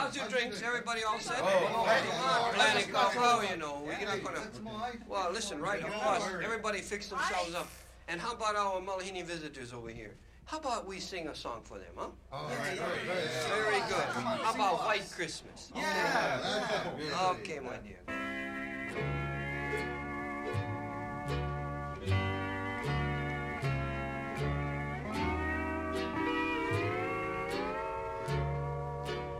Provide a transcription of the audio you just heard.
How's your drinks? Everybody all set? Oh, Planning cocoa, you know. We're not gonna. Well, listen, right? Of course, everybody fix themselves up. And how about our Malahini visitors over here? How about we sing a song for them, huh? Very good. How about White Christmas? Yeah. Okay, my dear.